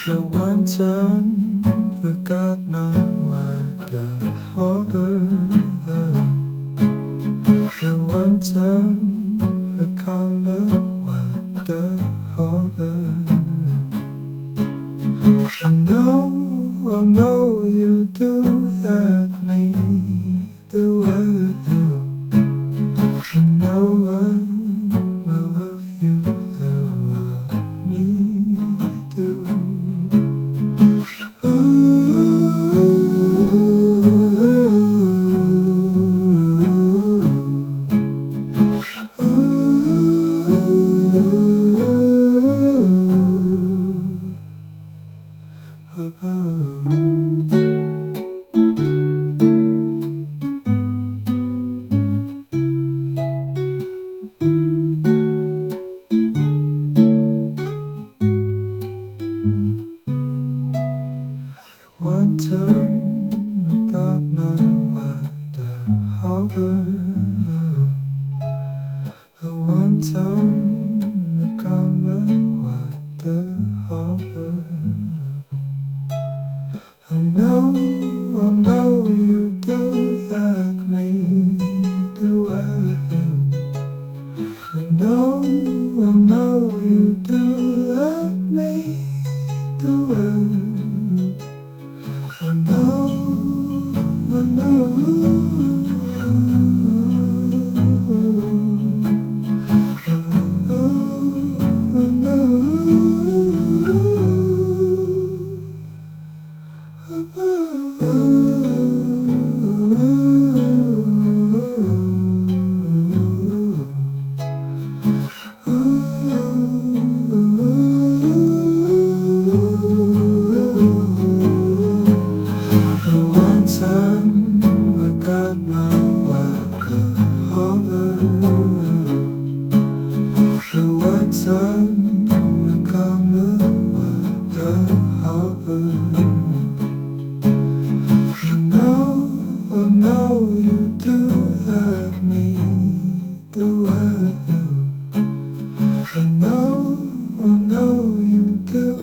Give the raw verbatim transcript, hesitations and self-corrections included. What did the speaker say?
The one time forgot not what the harbor. The one time forgot what the harbor. I know, I know you do that me the way you know I will love you the way me do. One time I got my water harbor. The one time I got my water harbor. I know, I know you do like me do I know, I know you do like me do I know, I know. I got my water harbor. The one time I got my water harbor. I know, I know you do like me the way